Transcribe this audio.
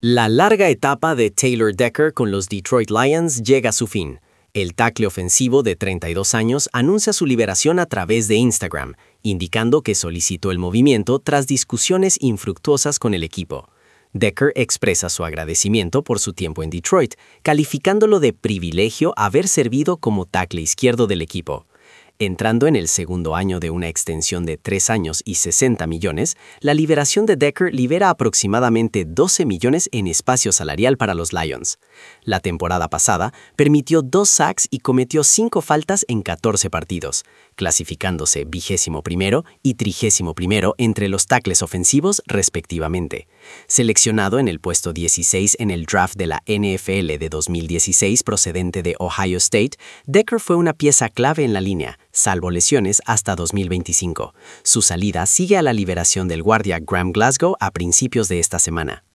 La larga etapa de Taylor Decker con los Detroit Lions llega a su fin. El tackle ofensivo de 32 años anuncia su liberación a través de Instagram, indicando que solicitó el movimiento tras discusiones infructuosas con el equipo. Decker expresa su agradecimiento por su tiempo en Detroit, calificándolo de privilegio haber servido como tackle izquierdo del equipo. Entrando en el segundo año de una extensión de 3 años y 60 millones, la liberación de Decker libera aproximadamente 12 millones en espacio salarial para los Lions. La temporada pasada permitió 2 sacks y cometió 5 faltas en 14 partidos, clasificándose 21º y 31º entre los tackles ofensivos respectivamente. Seleccionado en el puesto 16 en el draft de la NFL de 2016 procedente de Ohio State, Decker fue una pieza clave en la línea, salvo lesiones hasta 2025. Su salida sigue a la liberación del guardia Graham Glasgow a principios de esta semana.